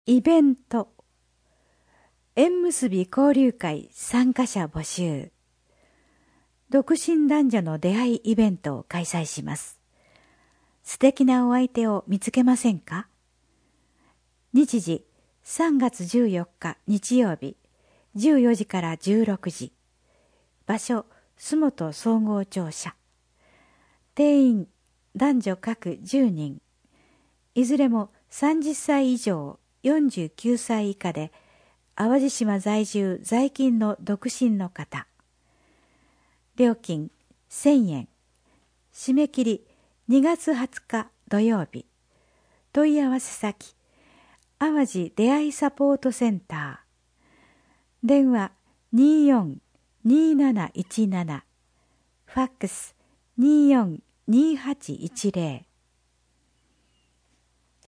イベント、縁結び交流会参加者募集。独身男女の出会いイベントを開催します。素敵なお相手を見つけませんか？日時、3月14日日曜日、14時から16時。場所、洲本総合庁舎。定員、男女各10人。いずれも30歳以上、49歳以下で、淡路島在住在勤の独身の方。料金1000円。締め切り2月20日土曜日。問い合わせ先、淡路出会いサポートセンター。電話24-2717。ファックス24-2810。